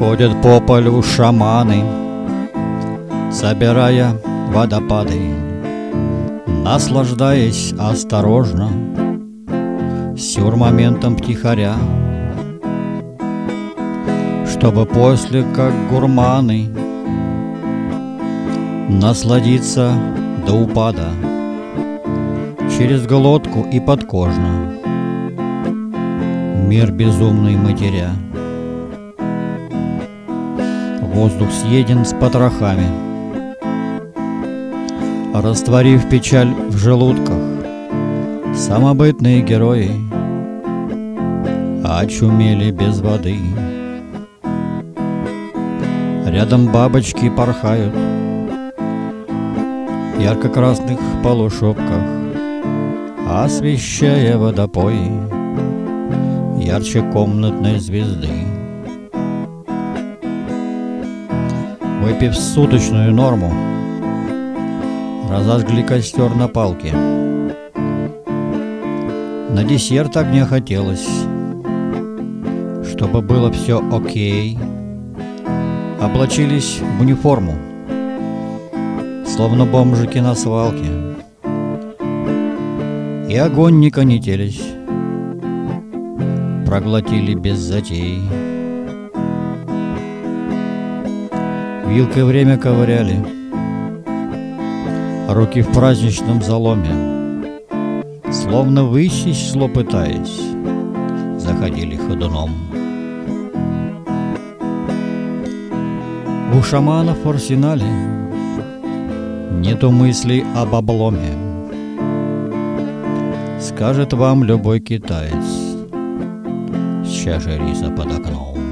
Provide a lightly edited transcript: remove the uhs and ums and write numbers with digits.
Ходят по полю шаманы, собирая водопады, наслаждаясь осторожно, сюрмоментом втихаря, чтобы после, как гурманы, насладиться до упада через глотку и подкожно, мир безумный матеря. Воздух съеден с потрохами, растворив печаль в желудках, самобытные герои очумели без воды. Рядом бабочки порхают в ярко-красных полушубках, освещая водопои ярче комнатной звезды. Выпив суточную норму, разожгли костер на палке. На десерт огня хотелось, чтобы было все окей. Облачились в униформу, словно бомжики на свалке, и огонь не конетелись, проглотили без затей. Вилкой время ковыряли, руки в праздничном заломе, словно высечь зло пытаясь, заходили ходуном. У шаманов в арсенале нету мыслей об обломе, скажет вам любой китаец с чашей риса под окном.